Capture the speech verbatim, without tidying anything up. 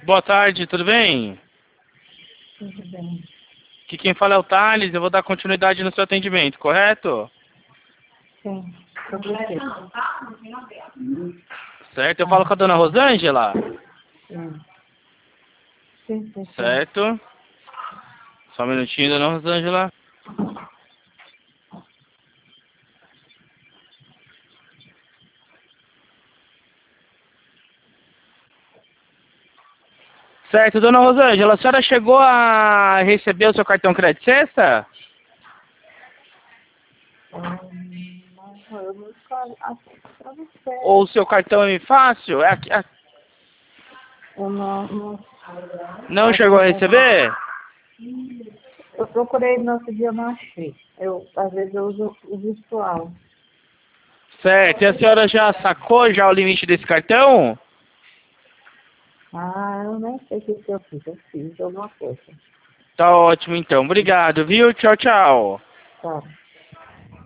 Boa tarde, tudo bem? Tudo bem. Aqui quem fala é o Thales, eu vou dar continuidade no seu atendimento, correto? Sim, tudo bem. Certo, eu falo com a dona Rosângela? Sim. Sim, sim, sim. Certo. Só um minutinho, dona Rosângela. Certo, dona Rosângela, a senhora chegou a receber o seu cartão crédito sexta? Hum, não, eu não falo assim pra você. Ou o seu cartão é fácil? É aqui, é- Eu não, não. Não Acho chegou que a não. receber? Eu procurei no outro dia, eu não achei. Eu, às vezes eu uso o virtual. Certo, e a senhora já sacou já o limite desse cartão? Ah, eu nem sei o que que eu fiz. Eu fiz alguma coisa. Tá ótimo então, obrigado, viu? Tchau, tchau. Tá.